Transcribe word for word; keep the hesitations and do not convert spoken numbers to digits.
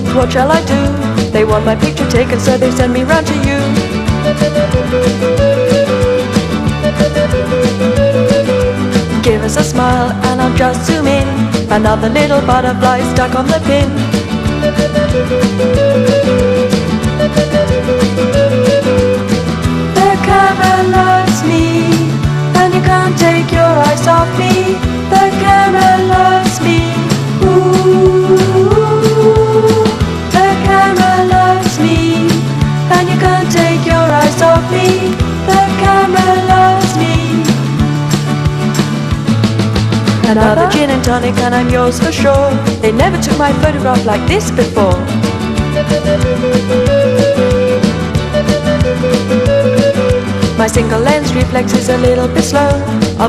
What shall I do? They want my picture taken, so they send me round to you. Give us a smile and I'll just zoom in. Another little butterfly stuck on the pin. The camera loves me, and you can't take your eyes off me. The camera loves me. Ooh, the camera loves me, and you can't take your eyes off me. The camera loves me. Another gin and tonic and I'm yours for sure. They never took my photograph like this before. My single lens reflex is a little bit slow. I'll